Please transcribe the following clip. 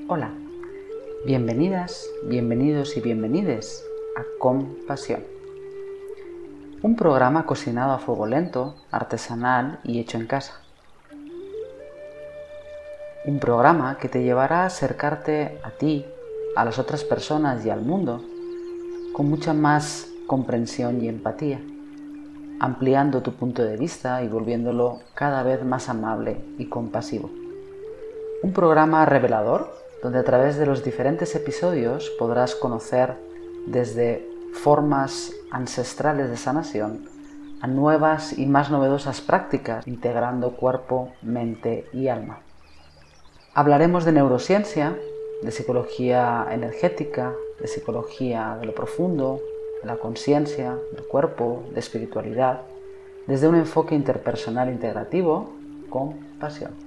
Hola, bienvenidas, bienvenidos y bienvenides a Compasión. Un programa cocinado a fuego lento, artesanal y hecho en casa. Un programa que te llevará a acercarte a ti, a las otras personas y al mundo con mucha más comprensión y empatía, ampliando tu punto de vista y volviéndolo cada vez más amable y compasivo. Un programa revelador donde a través de los diferentes episodios podrás conocer desde formas ancestrales de sanación a nuevas y más novedosas prácticas integrando cuerpo, mente y alma. Hablaremos de neurociencia, de psicología energética, de psicología de lo profundo, de la conciencia, del cuerpo, de espiritualidad, desde un enfoque interpersonal integrativo con pasión.